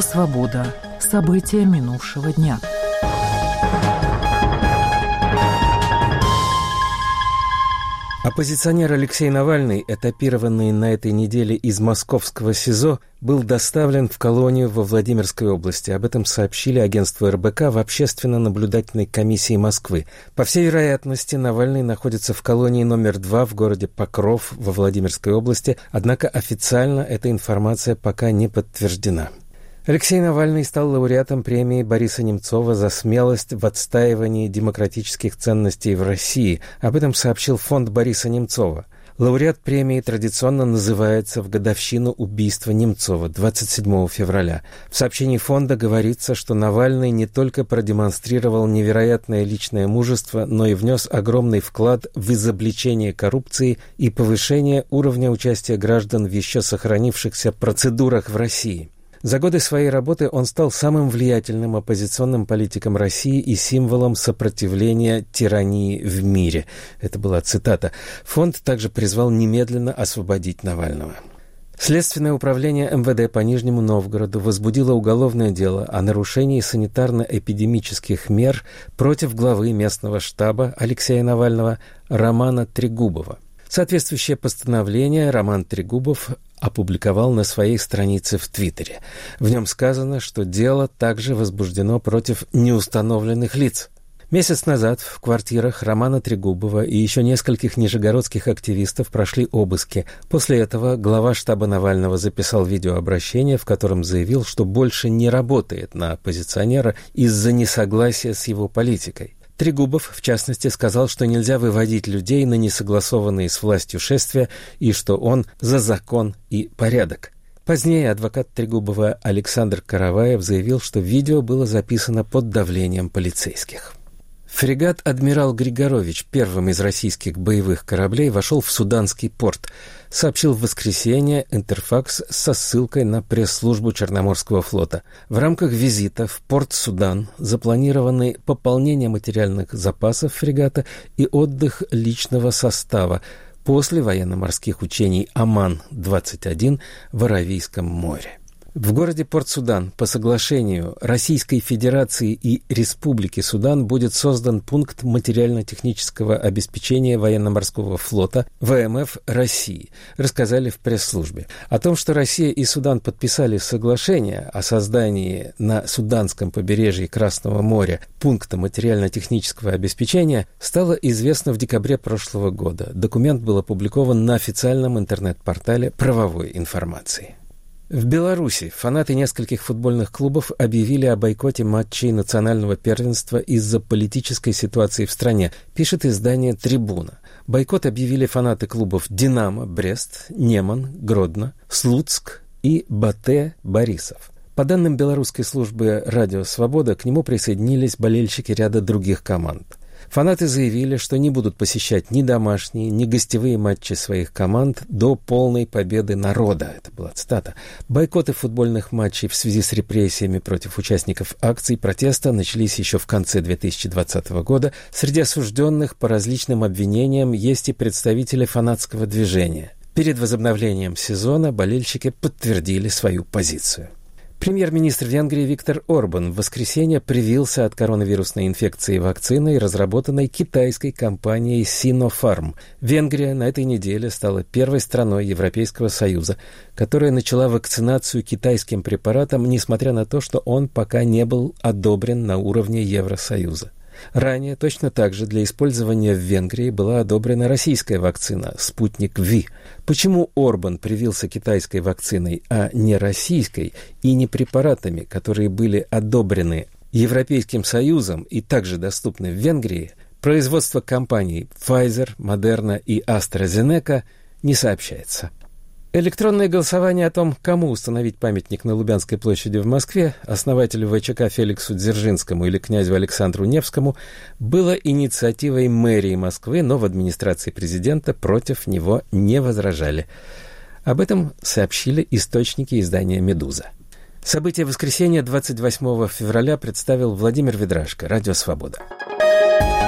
«Свобода». События минувшего дня. Оппозиционер Алексей Навальный, этапированный на этой неделе из московского СИЗО, был доставлен в колонию во Владимирской области. Об этом сообщили агентству РБК в Общественно-наблюдательной комиссии Москвы. По всей вероятности, Навальный находится в колонии номер 2 в городе Покров во Владимирской области, однако официально эта информация пока не подтверждена. Алексей Навальный стал лауреатом премии Бориса Немцова за смелость в отстаивании демократических ценностей в России. Об этом сообщил фонд Бориса Немцова. Лауреат премии традиционно называется в годовщину убийства Немцова 27 февраля. В сообщении фонда говорится, что Навальный не только продемонстрировал невероятное личное мужество, но и внес огромный вклад в изобличение коррупции и повышение уровня участия граждан в еще сохранившихся процедурах в России. За годы своей работы он стал самым влиятельным оппозиционным политиком России и символом сопротивления тирании в мире. Это была цитата. Фонд также призвал немедленно освободить Навального. Следственное управление МВД по Нижнему Новгороду возбудило уголовное дело о нарушении санитарно-эпидемических мер против главы местного штаба Алексея Навального Романа Трегубова. Соответствующее постановление Роман Трегубов опубликовал на своей странице в Твиттере. В нем сказано, что дело также возбуждено против неустановленных лиц. Месяц назад в квартирах Романа Трегубова и еще нескольких нижегородских активистов прошли обыски. После этого глава штаба Навального записал видеообращение, в котором заявил, что больше не работает на оппозиционера из-за несогласия с его политикой. Трегубов, в частности, сказал, что нельзя выводить людей на несогласованные с властью шествия и что он за закон и порядок. Позднее адвокат Трегубова Александр Караваев заявил, что видео было записано под давлением полицейских. Фрегат «Адмирал Григорович», первым из российских боевых кораблей, вошел в Суданский порт, сообщил в воскресенье Интерфакс со ссылкой на пресс-службу Черноморского флота. В рамках визита в порт Судан запланированы пополнение материальных запасов фрегата и отдых личного состава после военно-морских учений «Аман-21» в Аравийском море. В городе Порт-Судан по соглашению Российской Федерации и Республики Судан будет создан пункт материально-технического обеспечения военно-морского флота ВМФ России, рассказали в пресс-службе. О том, что Россия и Судан подписали соглашение о создании на суданском побережье Красного моря пункта материально-технического обеспечения, стало известно в декабре прошлого года. Документ был опубликован на официальном интернет-портале правовой информации. В Беларуси фанаты нескольких футбольных клубов объявили о бойкоте матчей национального первенства из-за политической ситуации в стране, пишет издание «Трибуна». Бойкот объявили фанаты клубов «Динамо», «Брест», «Неман», «Гродно», «Слуцк» и «Батэ», «Борисов». По данным белорусской службы «Радио Свобода», к нему присоединились болельщики ряда других команд. Фанаты заявили, что не будут посещать ни домашние, ни гостевые матчи своих команд до полной победы народа. Это была цитата. Бойкоты футбольных матчей в связи с репрессиями против участников акций протеста начались еще в конце 2020 года. Среди осужденных по различным обвинениям есть и представители фанатского движения. Перед возобновлением сезона болельщики подтвердили свою позицию. Премьер-министр Венгрии Виктор Орбан в воскресенье привился от коронавирусной инфекции вакциной, разработанной китайской компанией Sinopharm. Венгрия на этой неделе стала первой страной Европейского Союза, которая начала вакцинацию китайским препаратом, несмотря на то, что он пока не был одобрен на уровне Евросоюза. Ранее точно так же для использования в Венгрии была одобрена российская вакцина «Спутник Ви». Почему Орбан привился китайской вакциной, а не российской, и не препаратами, которые были одобрены Европейским Союзом и также доступны в Венгрии, производство компаний Pfizer, Moderna и AstraZeneca не сообщается. Электронное голосование о том, кому установить памятник на Лубянской площади в Москве, основателю ВЧК Феликсу Дзержинскому или князю Александру Невскому, было инициативой мэрии Москвы, но в администрации президента против него не возражали. Об этом сообщили источники издания «Медуза». События воскресенья 28 февраля представил Владимир Ведрашко, Радио Свобода.